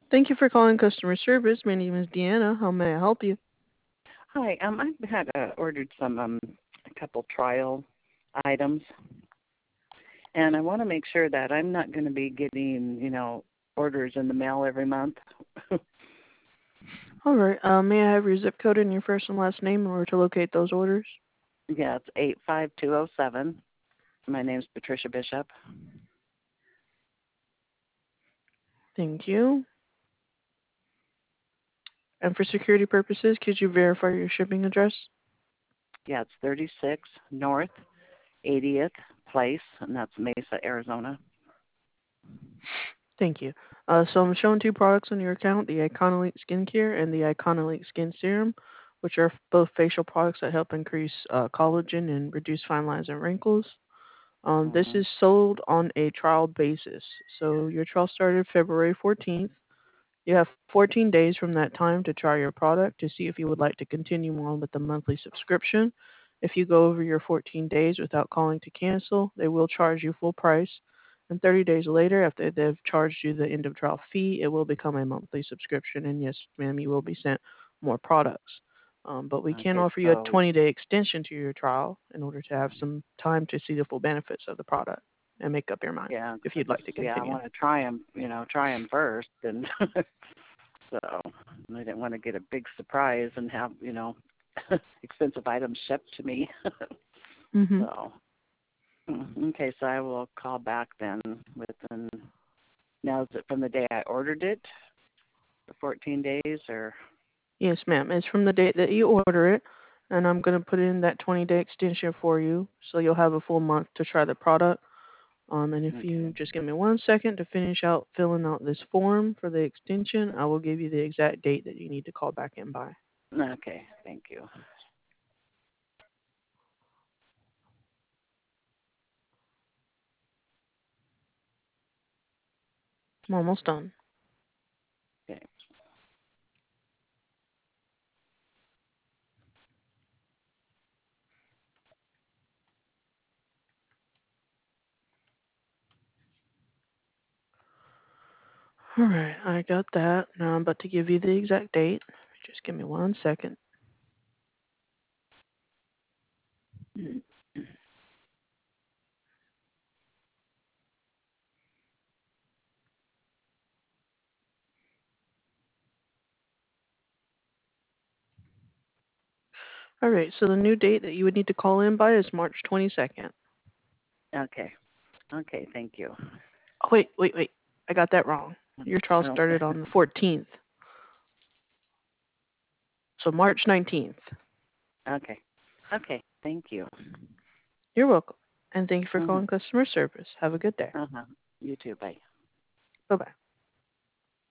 Thank you for calling customer service. My name is Deanna. How may I help you? Hi, I had ordered some a couple trial items, and I want to make sure that I'm not going to be getting, orders in the mail every month. All right. May I have your zip code and your first and last name in order to locate those orders? Yeah, it's 85207. My name's Patricia Bishop. Thank you. And for security purposes, could you verify your shipping address? Yeah, it's 36 North 80th Place, and that's Mesa, Arizona. Thank you. So I'm showing two products on your account, the Iconolite Skincare and the Iconolite Skin Serum, which are both facial products that help increase collagen and reduce fine lines and wrinkles. This Mm-hmm. is sold on a trial basis. So your trial started February 14th. You have 14 days from that time to try your product to see if you would like to continue on with the monthly subscription. If you go over your 14 days without calling to cancel, they will charge you full price. And 30 days later, after they've charged you the end of trial fee, it will become a monthly subscription. And yes, ma'am, you will be sent more products. But we can Okay, offer you a so 20-day extension to your trial in order to have some time to see the full benefits of the product and make up your mind yeah, if 'cause you'd like to yeah, I continue. want to try them first, and so I didn't want to get a big surprise and have expensive items shipped to me. Mm-hmm. So. Okay, so I will call back then within, now is it from the day I ordered it, the 14 days, or? Yes, ma'am. It's from the date that you order it, and I'm going to put in that 20-day extension for you, so you'll have a full month to try the product. And if Okay, you just give me 1 second to finish out filling out this form for the extension, I will give you the exact date that you need to call back in by. okay, thank you. I'm almost done. Okay. All right, I got that. Now I'm about to give you the exact date. Just give me 1 second. All right, so the new date that you would need to call in by is March 22nd. Okay, okay, thank you. Oh, wait. I got that wrong. Your trial Oh, started on the 14th, so March 19th. okay, okay, thank you. You're welcome. And thank you for Mm-hmm. calling customer service. Have a good day. Uh-huh. You too, bye. Bye-bye.